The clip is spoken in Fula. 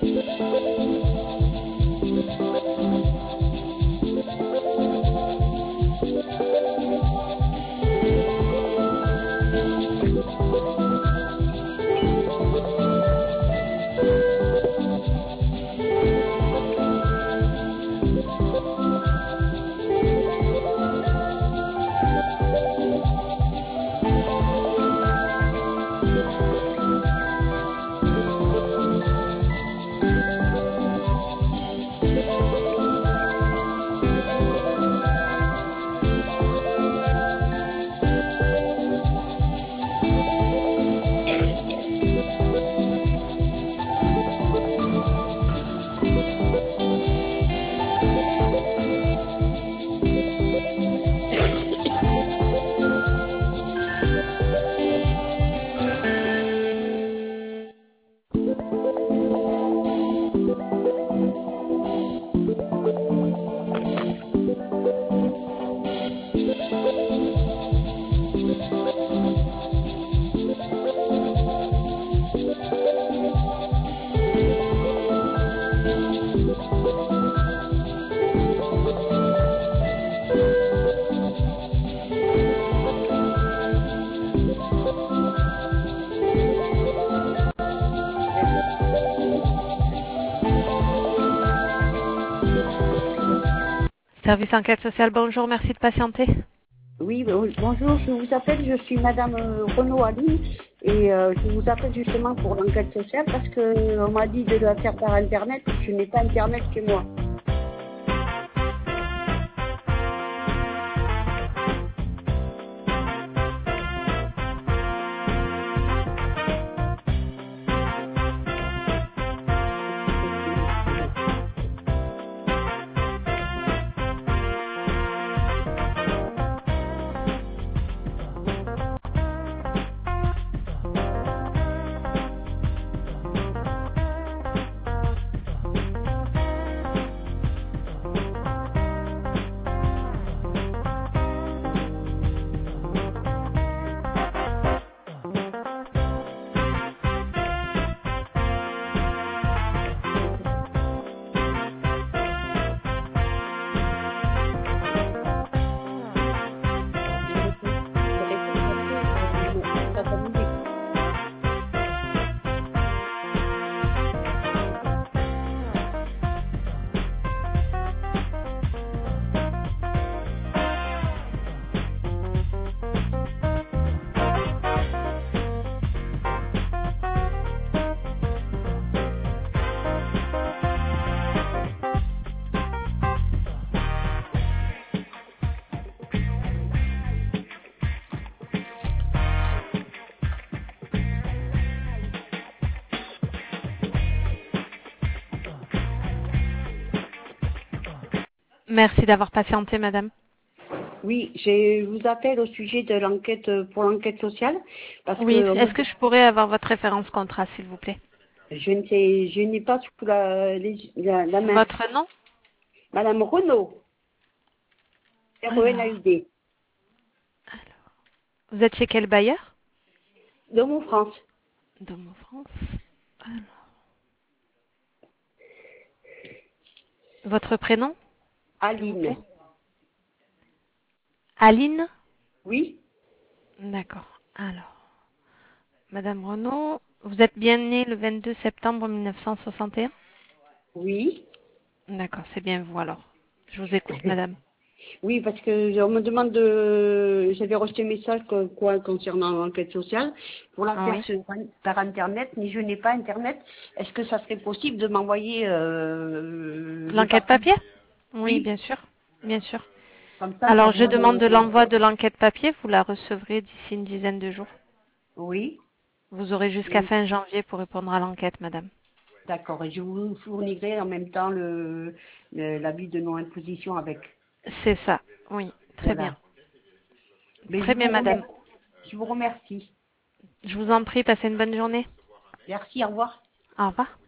Service enquête sociale, bonjour, merci de patienter. Oui, bonjour, je vous appelle, je suis Madame Renaud Aline et je vous appelle justement pour l'enquête sociale parce qu'on m'a dit de la faire par Internet, je n'ai pas Internet chez moi. Merci d'avoir patienté, madame. Oui, je vous appelle au sujet de l'enquête pour l'enquête sociale parce Oui, que est-ce que je pourrais avoir votre référence contrat, s'il vous plaît? je n'ai pas sous la main. Votre nom? Madame Renaud, R-E-N-A-U-D, Vous êtes chez quel bailleur? de mon France. De mon France. Alors. Votre prénom? Aline. Aline? Oui, D'accord. Alors, madame Renaud, vous êtes bien née le 22 septembre 1961? oui. D'accord, c'est bien vous alors. Je vous écoute, madame. Oui, parce que on me demande de... J'avais reçu un message concernant l'enquête sociale pour la faire Oui. par Internet, mais je n'ai pas Internet. Est-ce que ça serait possible de m'envoyer le L'enquête papier? papier? Oui, Oui, bien sûr. Bien sûr. comme ça Alors, je pourrait... demande de l'envoi de l'enquête papier. Vous la recevrez d'ici une dizaine de jours. Oui, Vous aurez jusqu'à fin janvier pour répondre à l'enquête, madame. d'accord. Et je vous fournirai en même temps l'avis de non-imposition avec. C'est ça. Oui, très bien. Voilà. Mais Très bien, madame. je vous remercie. Je vous en prie, passez une bonne journée. Merci, au revoir. Au revoir.